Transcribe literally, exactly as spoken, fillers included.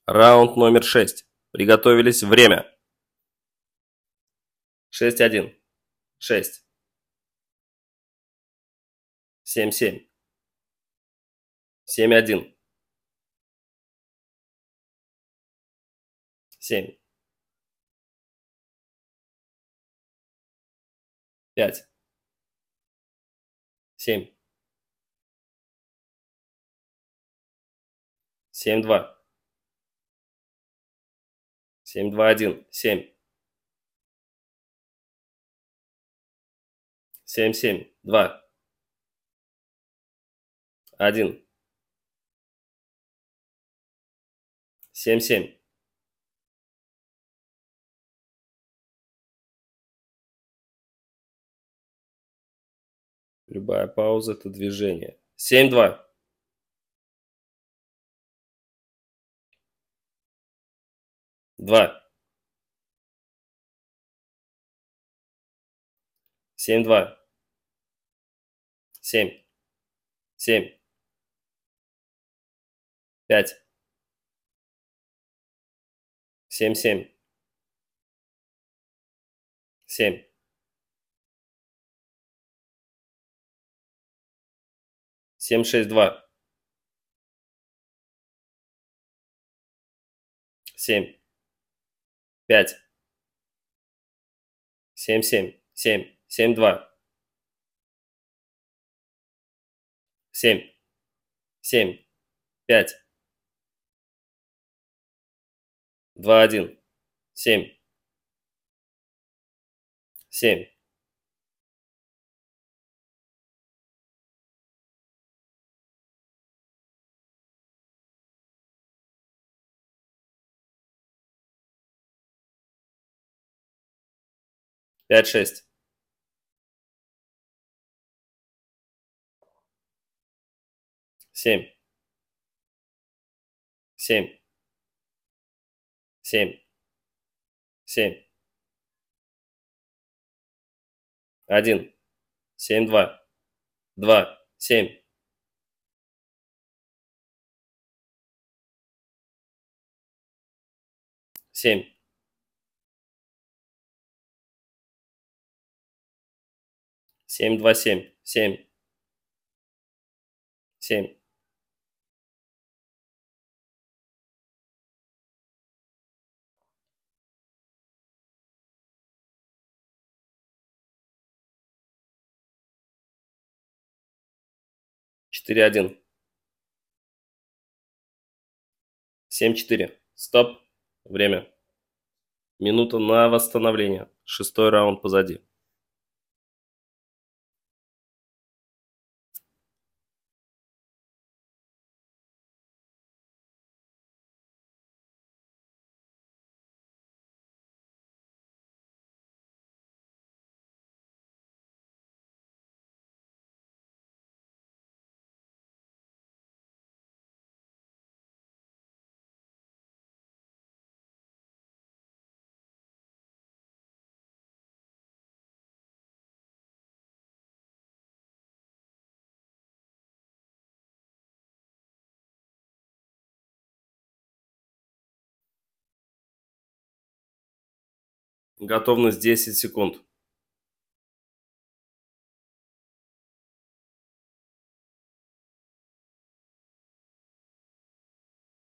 Раунд номер шесть. Приготовились. Время. шесть один. шесть. семь семь. семь один. семь. пять. семь. семь два. семь два один. семь. семь семь. два. один. семь семь. Любая пауза – это движение. семь два. два. семь два. семь. семь. пять. семь семь. семь. семь шесть два. семь. пять. семь семь. семь. семь два. семь. семь. пять. два один. семь. семь. пять шесть. семь. семь. семь. семь. один. семь два. два. семь. семь. семь два семь. семь. семь. четыре один. семь четыре. Стоп. Время. Минута на восстановление. Шестой раунд позади. Готовность десять секунд.